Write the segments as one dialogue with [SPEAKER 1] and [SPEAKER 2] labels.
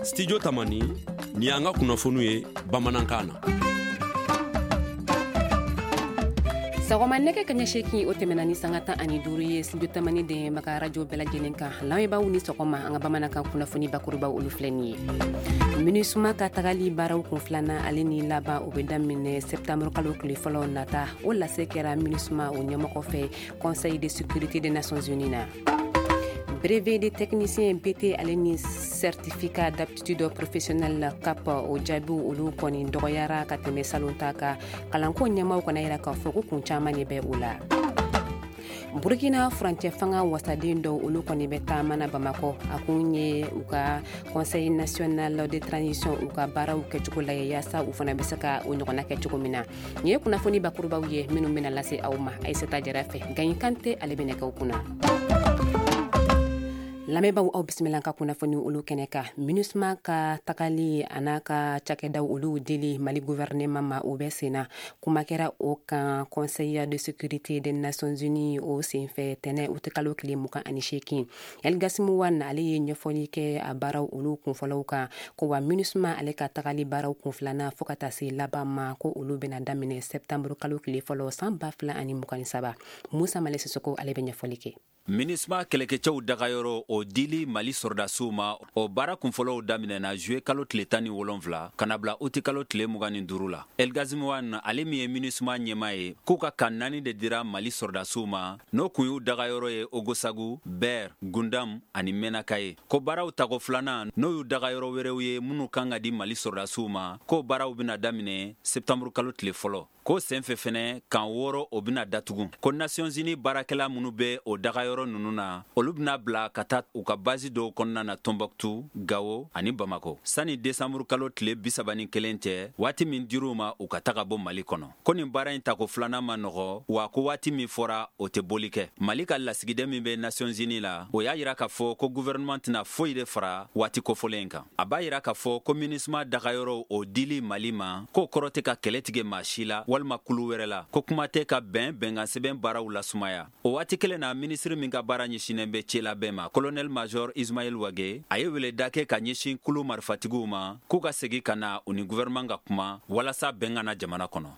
[SPEAKER 1] Studio Tamani ni anga kunnafoniw ye bamanankan na.
[SPEAKER 2] Sagoma nege kanya sheki o tɛmɛna ni sanga 15 ye Studio Tamani de maka radio bɛɛ lajɛlen kan lamɛnbaaw ni sɔgɔma an ka bamanankan kunnafoni bakurubaw olu filɛ nin ye. MINUSMA ka tagali baaraw kun filanan ale ni laban o bɛ daminɛ septembre kalo tile fɔlɔ nata o lase kɛra MINUSMA o ɲɛmɔgɔ fɛ Conseil de sécurité des Nations Unies na. Brevet de technicien BT ale ni certificat d'aptitude professionnelle CAP o jaabi olu kɔni dɔgɔyara ka tɛmɛ salon ta kan kalanko ɲɛmaaw kana yira k'a fɔ ko kun caman de bɛ o la. Burkina frontière fanga wasaden dɔw olu kɔni bɛ taamana Bamako a kun ye u ka Conseil national de transition u ka baaraw kɛcogo la yaasa u fana bɛ se ka o ɲɔgɔnna kɛ cogo min na. Nin ye kunnafoni bakurubaw ye minnu bɛna lase aw ma Aïssata Jara fɛ Gaɲi Kante ale bɛ nɛgɛw kunna. Lamɛnbaaw aw bisimila ka kunnafoni olu kɛnɛ kan MINUSMA ka tagali an'a ka cakɛdaw olu deli Mali gouvernement ma o bɛ senna kuma kɛra o kan Conseil de sécurité des Nations Unies o senfɛ tɛnɛ o tɛ kalo tile 28 Elgasimu Wan ale ye ɲɛfɔli kɛ a baaraw olu kunfɔlɔw kan ko wa MINUSMA ale ka tagali baaraw kunfilanan fo ka taa se laban ma ko olu bɛna daminɛ septembre kalo tile fɔlɔ san 2023 Musa Male Sisoko ale bɛ ɲɛfɔli kɛ.
[SPEAKER 3] MINUSMA kɛlɛkɛcɛw dagayɔrɔ o dili Mali sɔrdasiw ma o baara kunfɔlɔw daminɛna juillet kalo tile 17 kana bila août kalo tile 25 la. Elgazimuwan ale min ye MINUSMA ɲɛma ye k'u ka kan 4 de dira Mali sɔrdasiw ma n'o kun y'u dagayɔrɔ ye Ogosagu, Ber, Gundam ani Menaka ye. Ko baaraw tago filanan n'o y'u dagayɔrɔ wɛrɛw ye minnu kan ka di Mali sɔrdasiw ma k'o baaraw bɛna daminɛ septembre kalo tile fɔlɔ. Ko senfɛ fɛnɛ kan 6 o bɛna datugu. Ko Nations Unies baarakɛla minnu bɛ o dagayɔrɔ ninnu na olu bɛna bila ka taa u ka base dɔw kɔnɔna na Tombouctou, Gao ani Bamako. Sani décembre kalo tile 31 cɛ waati min dir'u ma u ka taga bɔ Mali kɔnɔ. Ko nin baara in tako filanan ma nɔgɔ wa ko waati min fɔra o tɛ boli kɛ. Mali ka lasigiden min bɛ Nations Unies la o y'a yira k'a fɔ ko gouvernement tɛna foyi de fara waati kofɔlen kan. A b'a yira k'a fɔ ko MINUSMA dagayɔrɔ o dili Mali ma k'o kɔrɔ tɛ ka kɛlɛ tigɛ maa si la walima kulu wɛrɛ la ko kuma tɛ ka bɛnkan sɛbɛn baaraw la sumaya. O waati kelen na ministre min ka baara ɲɛsinnen bɛ cɛla bɛɛ ma colonel major Ismaël Wage a ye weleda kɛ ka ɲɛsin kulu marifatigiw ma k'u ka segi ka na u ni gouvernement ka kuma walasa bɛn ka na jamana kɔnɔ.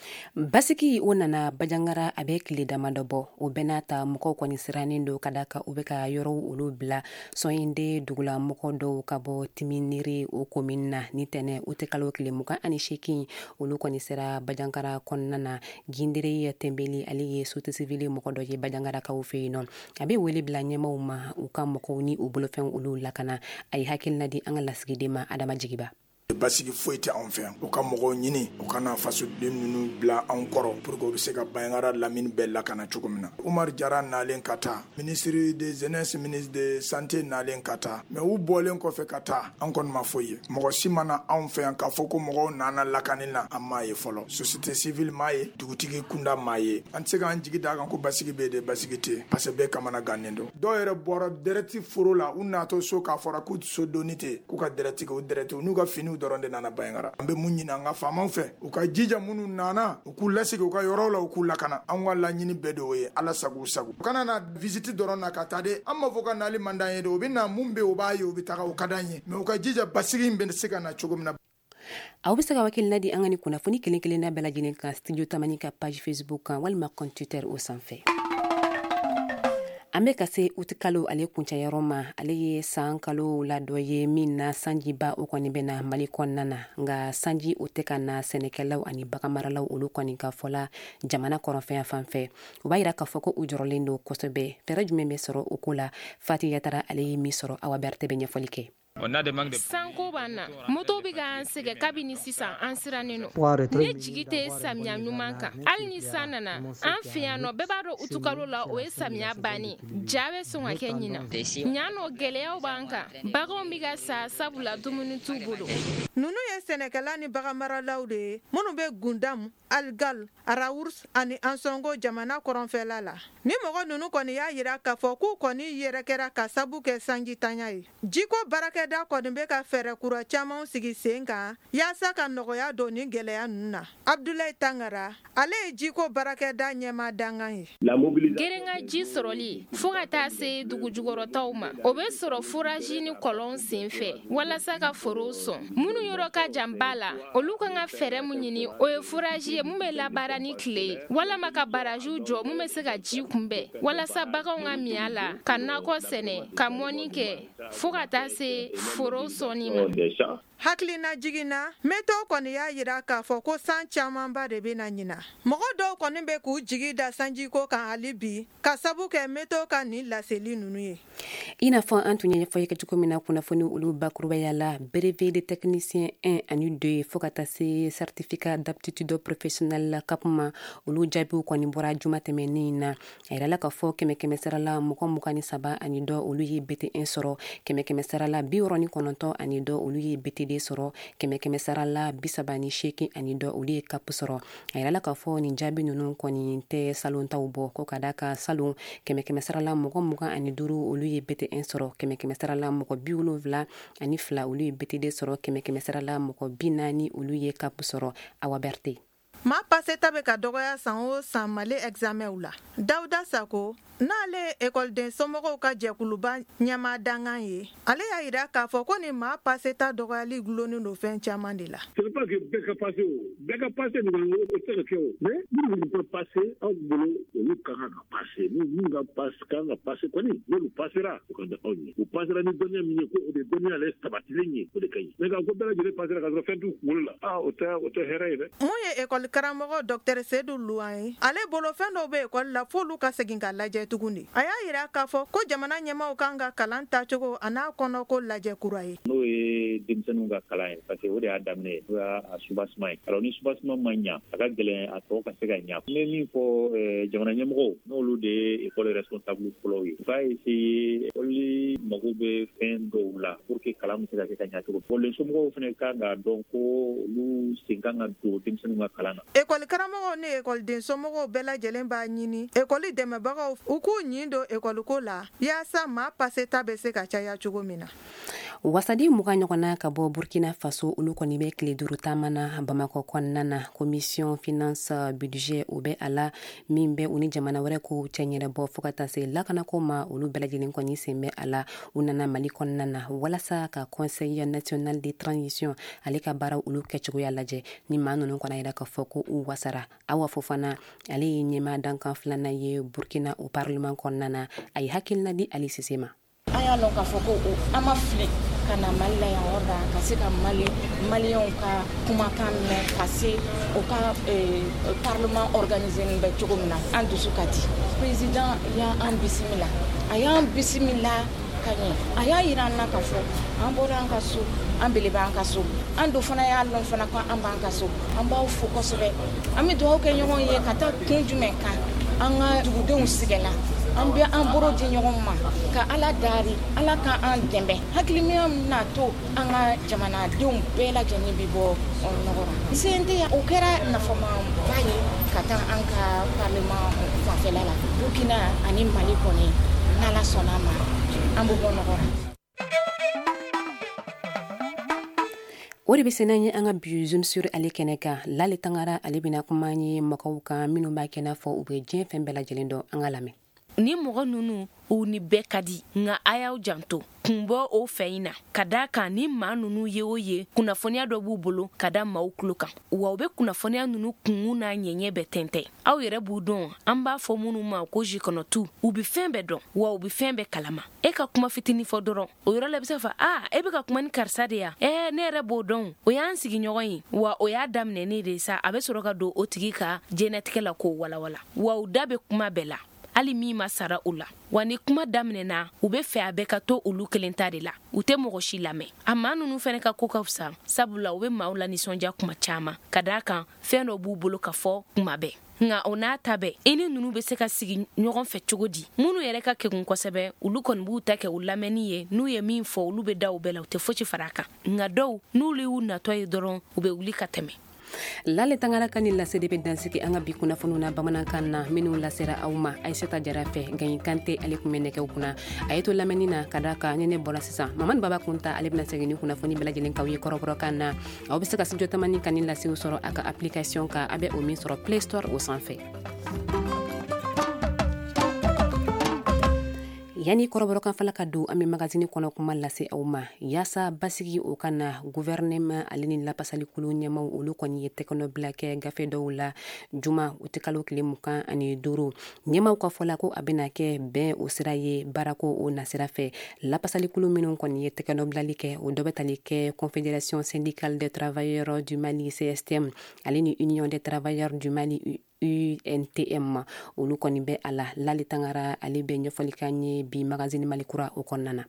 [SPEAKER 2] Basiki o nana Bajangara a bɛ tile damadɔ bɔ o bɛɛ n'a ta mɔgɔw kɔni sirannen don ka da ka u bɛ ka yɔrɔw olu bila sɔnɲinde dugula mɔgɔ dɔw ka bɔ Timiniri o commune na ni tɛnɛ o tɛ kalo tile 28 olu kɔni sera Bajangara kɔnɔna na Gindere Tembeli ale ye société civile mɔgɔ dɔ ye Bajangarakaw fɛ yen nɔ a bɛ wele bila ɲɛmaaw ma u ka mɔgɔw ni u bolofɛn olu lakana a ye hakilina di an ka lasigiden ma Adama Jigiba.
[SPEAKER 4] Basigi foyi tɛ anw fɛ yan u ka mɔgɔw ɲini u kana fasoden ninnu bila anw kɔrɔ pour que u bɛ se ka Bajangara lamini bɛɛ lakana cogo min na. Umar Jara nalen ka taa ministre de jeunesse ministre de santé nalen ka taa mais u bɔlen kɔfɛ ka taa an kɔni ma foyi ye mɔgɔ si mana anw fɛ yan k'a fɔ ko mɔgɔw nana lakani na an m'a ye fɔlɔ société civile m'a ye dugutigi kunda m'a ye an tɛ se k'an jigi da kan ko basigi bɛ de basigi tɛ parce que bɛɛ kamana gannen don dɔw yɛrɛ bɔra dɛrɛti foro la u natɔ so k'a fɔra k'u so donni tɛ k'u ka dɛrɛti kɛ u dɛrɛti n'u ka finiw dɔrɔn de nana Bajangara an bɛ mun ɲini an ka faamaw fɛ u ka jija minnu nana u k'u lasigi u ka yɔrɔw la u k'u lakana an ka laɲini bɛɛ de o ye ala sago sago u kana na visite dɔrɔn na ka taa de an ma fɔ ka nali man d'an ye de u bɛ na mun bɛ u b'a ye u bɛ taga u ka d'an ye mais u ka jija basigi in bɛ se ka na cogo min na.
[SPEAKER 2] Aw bɛ se ka wakilina di an ka ni kunnafoni kelen na bɛɛ lajɛlen kan Studio Tamani ka page Facebook kan walima compte Twitter o sanfɛ. An bɛ ka se août kalo ale kuncayɔrɔ ma ale ye san kalo la dɔ ye min na sanjiba o kɔni bɛna Mali kɔnɔna na nka sanji o tɛ ka na sɛnɛkɛlaw ani baganmaralaw olu kɔni ka fɔla jamana kɔrɔnfɛn fan fɛ u b'a yira k'a fɔ ko u jɔrɔlen don kosɛbɛ fɛɛrɛ jumɛn bɛ sɔrɔ o ko la Fati Yatara ale ye min sɔrɔ Awa Berete bɛ ɲɛfɔli kɛ.
[SPEAKER 5] Sanko bana moto bɛ ka an sɛgɛ kabini sisan an sirannen no ne jigi tɛ samiya ɲuman kan hali ni san nana an fɛ yan nɔ bɛɛ b'a dɔn août kalo la o ye samiya bannen ja bɛ sɔn ka kɛ ɲina ɲan nɔ gɛlɛyaw b'an kan baganw bɛ ka sa sabula dumuni t'u bolo
[SPEAKER 6] nunu ye sɛnɛkɛla ni baganmaralaw de ye minnu bɛ Gundam Algal, Araours ani Ansongo jamana koronfɛla la. Ni mɔgɔ nunu kɔni y'a yira k'a fɔ k'u kɔni yɛrɛ kɛra ka sabu kɛ sanjitanya ye. Jiko baarakɛda kɔni bɛ ka fɛɛrɛ kura camanw sigi sen kan yaasa ka nɔgɔya don ni gɛlɛya nunu na. Abdoulaye Tangara, ale ye jiko baarakɛda ɲɛmaa dangan ye.
[SPEAKER 5] Gerenga ji sɔrɔli fo ka taa se dugujugɔrɔtaw ma. O bɛ sɔrɔ foraji ni kɔlɔn sen fɛ walasa ka forow sɔn. Minnu yɔrɔ ka jan ba la, olu kan ka fɛɛrɛ mun ɲini o ye foraji ye mun bɛ labaara ni tile ye walama ka barajiw jɔ mun bɛ se ka ji kunbɛn walasa baganw ka min a la ka nakɔ sɛnɛ ka mɔni kɛ fo ka taa se forow sɔnni ma.
[SPEAKER 6] Hakilina jiginna meto kɔni y'a yira k'a fɔ ko san camanba de bɛna ɲina. Mɔgɔ dɔw kɔni bɛ k'u jigi da sanjiko kan hali bi ka sabu kɛ meto ka nin laseli nunu ye.
[SPEAKER 2] I n'a fɔ an tun ye ɲɛfɔ ye cogo min na kunnafoni olu bakurubaya la brevet de technicien 1 ani 2 fo ka taa se certificat d'aptitude professionnelle la kapuma olu jaabiw kɔni bɔra juma tɛmɛnin na. A yirala k'a fɔ 100 sarala mɔgɔ 23 ani 2 olu ye BT1 sɔrɔ 100 sarala 69 ani 2 olu ye BT de sɔrɔ 100 sarala 38 ani 2 olu ye kap sɔrɔ. A yirala k'a fɔ nin jaabi ninnu kɔni tɛ salon taw bɔ ko ka da ka salon 100 sarala mɔgɔ 20 ani 5 olu ye BT1 sɔrɔ 100 sarala mɔgɔ 72 ani 2 olu ye BT2 sɔrɔ 100 sarala mɔgɔ 40 olu ye kap sɔrɔ. Awa Berté.
[SPEAKER 6] Ma paseta bɛ ka dɔgɔya san o san Mali examenw la. Dawuda Sako, n'ale écoleden somɔgɔw ka jɛkuluba ɲɛmaa dangan ye, ale y'a yira k'a fɔ ko ni maa paseta dɔgɔyali gulonnen don fɛn caman de la.
[SPEAKER 7] C'est pas que bɛɛ ka passe o, bɛɛ ka passe nin o tɛ ka kɛ o, mais minnu bɛ passe aw bolo olu ka kan ka passe, minnu ka passe kan ka passe kɔni n'olu passera o ka di aw ye, o passera ni dɔnniya min ye ko o de dɔnniya ale sabatilen ye o de ka ɲi, mais k'a fɔ bɛɛ lajɛlen passera ka sɔrɔ fɛn t'u kunkolo la, o tɛ hɛrɛ ye dɛ.
[SPEAKER 6] Mun ye école karamɔgɔ Dr Seydou Louan ye, ale bolo fɛn dɔw bɛ école la f'olu ka segin ka lajɛ tuguni. A y'a yira k'a fɔ ko jamana ɲɛmaaw kan ka kalan tacogo a n'a kɔnɔ ko lajɛ kura ye.
[SPEAKER 8] N'o ye denmisɛnninw ka kalan ye parce que o de y'a daminɛ n'o y'a soubassement ye. Alors ni soubassement ma ɲa a ka gɛlɛn a tɔ ka se ka ɲa. N bɛ min fɔ jamana ɲɛmɔgɔw n'olu de ye école responsable fɔlɔw ye. U ka essayer école mago bɛ fɛn dɔw la pour que kalan bɛ se ka kɛ ka ɲa cogo. Bon les somɔgɔw fana kan ka dɔn ko olu sen kan ka don denmisɛnninw ka kalan na.
[SPEAKER 6] École karamɔgɔw ni écoleden somɔgɔw bɛɛ lajɛlen b'a ɲini école dɛmɛbagaw u k'u ɲin don école ko la yaasa maa paseta bɛ se ka caya cogo min na.
[SPEAKER 2] Wasadi muga ɲɔgɔnna ka bɔ Burkina Faso olu kɔni bɛ tile 5 taamana Bamako kɔnɔna na commission finance budget o bɛ a la min bɛ u ni jamana wɛrɛ ko cɛ ɲɛnabɔ fo ka taa se lakanako ma olu bɛɛ lajɛlen kɔni sen bɛ a la u nana Mali kɔnɔna na walasa ka conseil national de transition ale ka baara olu kɛcogoya lajɛ ni maa ninnu kɔnɔ yira k'a fɔ ko u wasara. Awa Fofana ale ye ɲɛmaa dankan filanan ye Burkina o parlement kɔnɔna na a ye hakilina di Ali Sise ma.
[SPEAKER 9] An y'a lɔn k'a fɔ ko an ma fili ka na Mali la yan yɔrɔ la ka se ka maliyɛnw ka kumakan mɛn ka se o ka parlement organisé nin bɛ cogo min na an dusu ka di. Président y'an bisimila a y'an bisimila ka ɲɛ a y'a yira an na k'a fɔ an bɔra an ka so an bele b'an ka so an do fana y'a lɔn fana ko an b'an ka so an b'aw fo kosɛbɛ an bɛ dugawu kɛ ɲɔgɔn ye ka taa kun jumɛn kan an ka dugudenw sigɛla an bɛ an bolo di ɲɔgɔn ma ka Ala dari Ala ka an dɛmɛ hakilimiya na to an ka jamanadenw bɛɛ lajɛlen bi bɔ nɔgɔra CNT o kɛra nafamaba ye ka taa an ka parlement fanfɛla la Burkina ani Mali kɔni n'Ala sɔnna ma an bɛ bɔ nɔgɔra.
[SPEAKER 2] O de bɛ se n'an ye an ka bi zone sur ale kɛnɛ kan Lale Tangara ale bɛna kuma ye mɔgɔw kan minnu b'a kɛ n'a fɔ u bɛ diɲɛ fɛn bɛɛ lajɛlen dɔn an ka lamɛn.
[SPEAKER 5] Ni mɔgɔ ninnu u ni bɛɛ ka di nka a y'aw janto kun bɔ o fɛ in na ka da kan ni maa ninnu ye o ye kunnafoniya dɔ b'u bolo ka da maaw tulo kan wa u bɛ kunnafoniya ninnu kunkun n'a ɲɛɲɛ bɛɛ tɛntɛn aw yɛrɛ b'u dɔn an b'a fɔ minnu ma ko jikɔnɔtu u bɛ fɛn bɛɛ dɔn wa u bɛ fɛn bɛɛ kalama e ka kuma fitinin fɔ dɔrɔn o yɔrɔ la i bɛ se ka fɔ e bɛ ka kuma ni karisa de ya ne yɛrɛ b'o dɔn o y'an sigiɲɔgɔn ye wa o y'a daminɛ ne de sa a bɛ sɔrɔ ka don o tigi ka jɛnɛtigɛ la k'o walawala wa u da bɛ kuma bɛɛ la hali min ma sara u la wa ni kuma daminɛna u bɛ fɛ a bɛ ka to olu kelen ta de la u tɛ mɔgɔ si lamɛn a maa ninnu fɛnɛ ka ko ka fisa sabula u bɛ maaw la nisɔndiya kuma caman ka da kan fɛn dɔ b'u bolo ka fɔ kuma bɛɛ nka o n'a ta bɛɛ i ni ninnu bɛ se ka sigi ɲɔgɔn fɛ cogo di minnu yɛrɛ ka kɛgun kosɛbɛ olu kɔni b'u ta kɛ u lamɛnni ye n'u ye min fɔ olu bɛ da u bɛɛ la u tɛ fosi fara a kan nka dɔw n'olu y'u natɔ ye dɔrɔn u bɛ wuli ka tɛmɛ.
[SPEAKER 2] lale tangala kan la CDP dansiki anga bi kuna fununa bamanankan na minu la sera awma Aïssata Jarafe gayin kante ale kumene ke kuna ayeto lamenina kadaka nene bola sisa maman baba kunta ale bna segini kuna funi bela jelen kawi korobro kana aw bisa kasi jotamani kan la si usoro aka application ka abe o mi soro Play Store au sans fait. Yani koroboro kan fala kadu ami magazine kono kuma lase awma yasa basigi o kana gouvernement alini la pasali kulu nyama ulu koni yete kono blake gafe dawla juma utikalo klimuka ani duru nyama ko fola ko abena ke ben o siraye barako o nasira fe la pasali kulu minun koni yete kono blalike o dobetalike Confédération syndicale des travailleurs du Mali CSTM alini Union des travailleurs du Mali UNTM olu koni be ala lali tangara ali be nyofolikanye bi magazine Malikura o konnana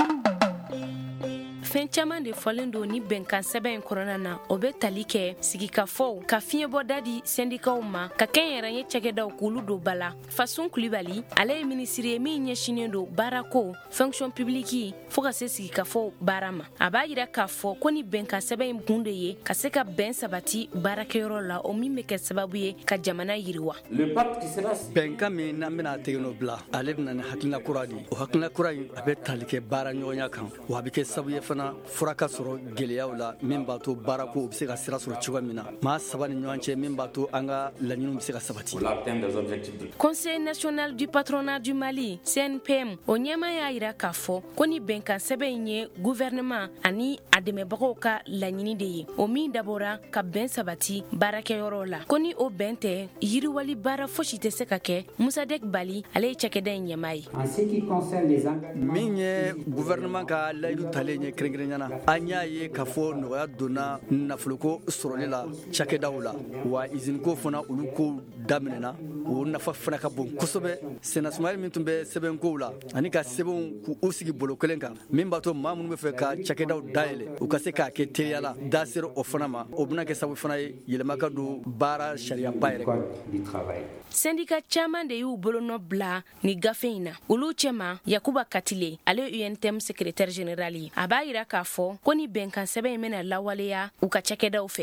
[SPEAKER 5] fen caman de fɔlen don ni bɛnkan sɛbɛn in kɔnɔna na o bɛ tali kɛ sigikafɔw ka fiɲɛbɔ dadi sɛndikaw ma ka kɛn yɛrɛ ye cɛkɛdaw k'olu don bala Fasun Kulibali ale ye minisiri ye min ɲɛsinen don baarako fonction publique fo ka se sigikafɔw baara ma a b'a yira k'a fɔ ko ni bɛnkan sɛbɛn in kun de ye ka se ka bɛn sabati baarakɛyɔrɔ la o min bɛ kɛ sababu ye ka jamana yiriwa
[SPEAKER 10] bɛnkan min n'an bɛna tegeno bila ale bɛna ni hakilina kura di o hakilina kura in a bɛ tali kɛ baara ɲɔgɔnya kan wa a bɛ kɛ sababu ye fana fura ka sɔrɔ gɛlɛyaw la min b'a to baarako bɛ se ka sira sɔrɔ cogoya min na maa saba ni ɲɔgɔn cɛ min b'a to an ka laɲiniw bɛ se ka sabati.
[SPEAKER 5] Conseil national du patronat du Mali CNPM o ɲɛma y'a yira k'a fɔ ko ni bɛnkan sɛbɛn in ye gouvernement ani a dɛmɛbagaw ka laɲini de ye o min dabɔra ka bɛn sabati baarakɛyɔrɔ la ko ni o bɛn tɛ yiriwali baara fosi tɛ se ka kɛ Musadek Bali ale ye cakɛda in ɲɛma ye.
[SPEAKER 10] min ye gouvernement ka layidu talen ye kɛrɛnkɛrɛnyana an y'a ye k'a fɔ nɔgɔya donna nafoloko sɔrɔli la cakɛdaw la wa usine ko fana olu ko daminɛna o nafa fana ka bon kosɛbɛ senasumari min tun bɛ sɛbɛnkow la ani ka sɛbɛnw k'u sigi bolo kelen kan min b'a to maa minnu bɛ fɛ ka cakɛdaw dayɛlɛ u ka se k'a kɛ teriya la da sera o fana ma o bɛna kɛ sababu fana ye yɛlɛma ka don baara sariyaba yɛrɛ.
[SPEAKER 5] Syndicat caman de y'u bolonɔ bila ni gafe in na olu cɛma Yakuba Katile ale UNTM secrétaire général ye a b'a yira k'a fɔ ko ni bɛnkan sɛbɛn in bɛna lawaleya u ka cakɛdaw fɛ.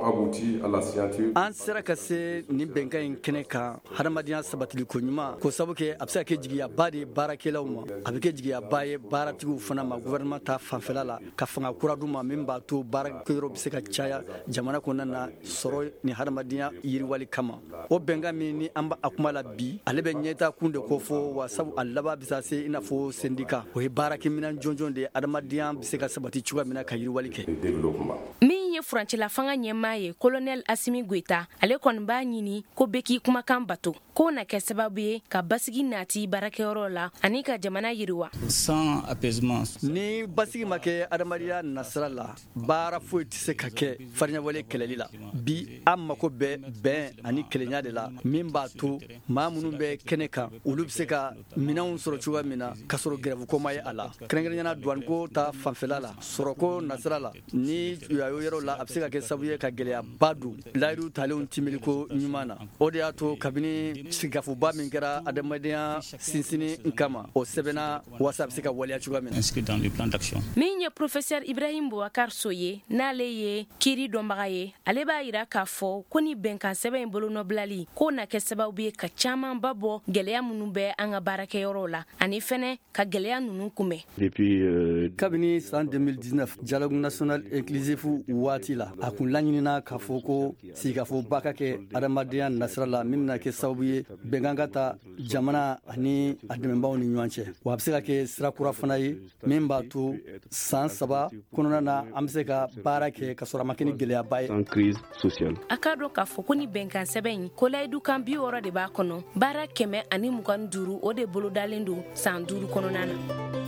[SPEAKER 10] an sera ka se ni bɛnkan in kɛnɛ kan hadamadenya sabatiliko ɲuman ko sabu kɛ a bɛ se ka kɛ jigiyaba de ye baarakɛlaw ma a bɛ kɛ jigiyaba ye baaratigiw fana ma gouvernement ta fanfɛla la ka fanga kura d'u ma min b'a to baarakɛyɔrɔ bɛ se ka caya jamana kɔnɔna na sɔrɔ ni hadamadenya yiriwali kama o bɛnkan min ni an b'a kuma la bi ale bɛ ɲɛta kun de ko fɔ wa sabu a laban bɛ se se i n'a fɔ syndicat o ye baarakɛminɛn jɔnjɔn de ye adamadenya bɛ se ka sabati cogoya min na ka yiriwali kɛ.
[SPEAKER 5] min ye furancɛla fanga ɲɛmaa ye colonel Asimi Goita ale kɔni b'a ɲini ko bɛɛ k'i kumakan bato ko na kɛ sababu ye ka basigi nati baarakɛyɔrɔ la ani ka jamana yiriwa.
[SPEAKER 10] sans apaisement ni basigi ma kɛ adamadenya nasira la baara foyi tɛ se ka kɛ fariɲawale kɛlɛli la bi an mako bɛ bɛn ani kelenya de la min b'a to maa minnu bɛ kɛnɛ kan olu bɛ se ka minɛnw sɔrɔ cogoya min na ka sɔrɔ grève ko ma ye a la kɛrɛnkɛrɛnyana douane ta fanfɛla la sɔrɔko nasira la ni yayo yɔrɔ la a bɛ se ka kɛ sababu ye ka gɛlɛyaba don layidu talenw timiliko ɲuman na o de y'a to kabini sigafoba min kɛra adamadenya sinsini kama o sɛbɛnna wasa a bɛ se ka waleya cogoya min na.
[SPEAKER 5] min ye professeur Ibrahim Boubacar So ye n'ale ye kiiri dɔnbaga ye ale b'a yira k'a fɔ ko ni bɛnkan sɛbɛn in bolonɔbilali ko na kɛ sababu ye ka caman ba bɔ gɛlɛya minnu bɛ an ka baarakɛyɔrɔ la ani fɛnɛ ka gɛlɛya ninnu kunbɛn.
[SPEAKER 10] kabini san 2019 dialogue national inclusif waati la a kun laɲinina k'a fɔ ko sigafoba ka kɛ adamadenya nasira la min bɛna kɛ sababu ye bɛnkan ka ta jamana ani a dɛmɛbaaw ni ɲɔgɔn cɛ wa a bɛ se ka kɛ sira kura fana ye min b'a to san 3 kɔnɔna na an bɛ se ka baara kɛ ka sɔrɔ a ma kɛ ni gɛlɛyaba ye.
[SPEAKER 5] a k'a dɔn k'a fɔ ko ni bɛnkan sɛbɛn in ko layidu kan 60 de b'a kɔnɔ baara 125 o de bolodalen don san 5 kɔnɔna na.